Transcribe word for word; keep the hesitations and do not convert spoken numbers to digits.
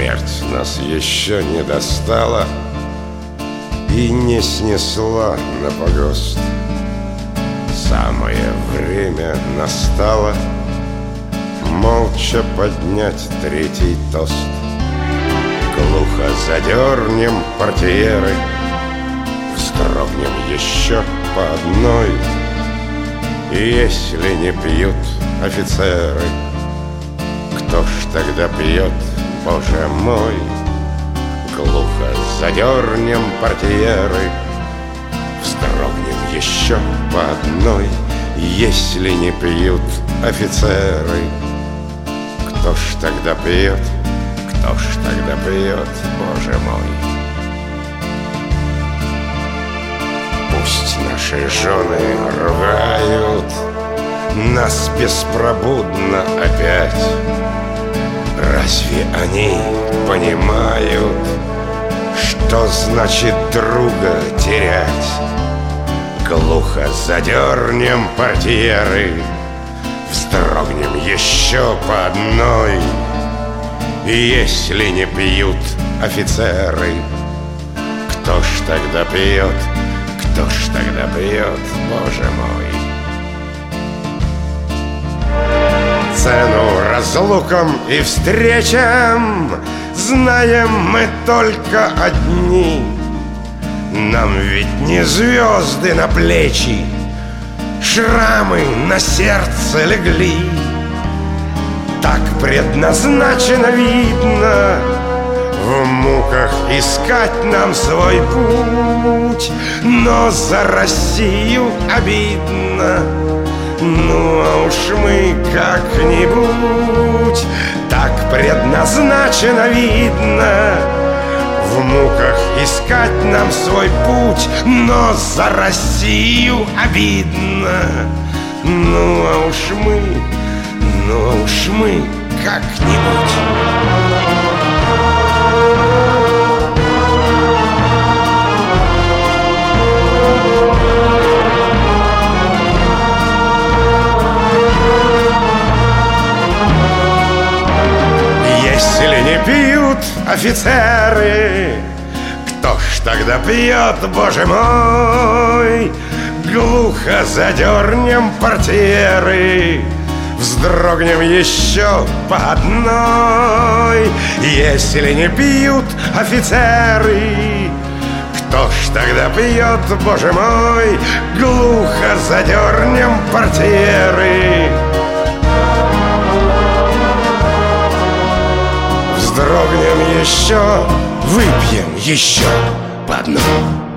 Смерть нас еще не достала и не снесла на погост. Самое время настало молча поднять третий тост. Глухо задернем портьеры, вздрогнем еще по одной. Если не пьют офицеры, кто ж тогда пьет, Боже мой? Глухо задернем портьеры, вздрогнем еще по одной. Если не пьют офицеры, кто ж тогда пьет, кто ж тогда пьет, Боже мой? Пусть наши жены ругают нас беспробудно опять. Разве они понимают, что значит друга терять? Глухо задернем портьеры, вздрогнем еще по одной. Если не пьют офицеры, кто ж тогда пьет, кто ж тогда пьет, Боже мой? Цену разлукам и встречам знаем мы только одни. Нам ведь не звезды на плечи, шрамы на сердце легли. Так предназначено, видно, в муках искать нам свой путь. Но за Россию обидно, ну а уж мы как-нибудь. Так предназначено, видно, в муках искать нам свой путь. Но за Россию обидно, ну а уж мы, ну а уж мы как-нибудь. Если не пьют офицеры, кто ж тогда пьет, Боже мой? Глухо задернем портьеры, вздрогнем еще по одной. Если не пьют офицеры, кто ж тогда пьет, Боже мой? Глухо задернем портьеры, вздрогнем еще, выпьем еще по одной.